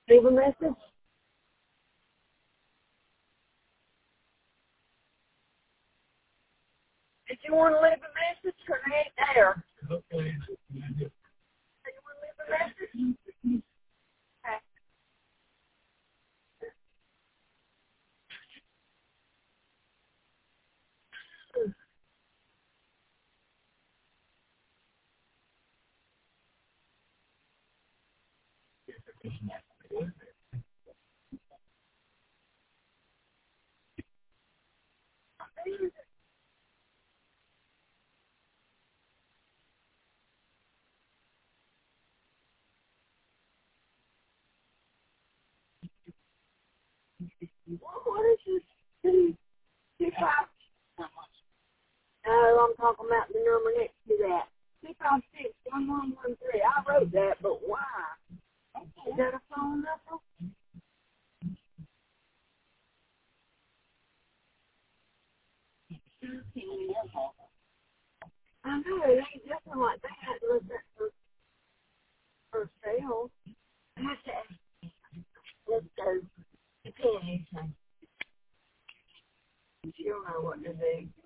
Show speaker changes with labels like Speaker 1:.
Speaker 1: Leave a message. Did you want to leave a message or they ain't there? Okay. Do you want to leave a message? Okay. What is this? 256. No, I'm talking about the number next to that. 256-1113. I wrote that, but why? Is that a phone number? I know, it ain't nothing like that unless that's for sale. I have to ask. Let's go to Penny. She'll know what to do.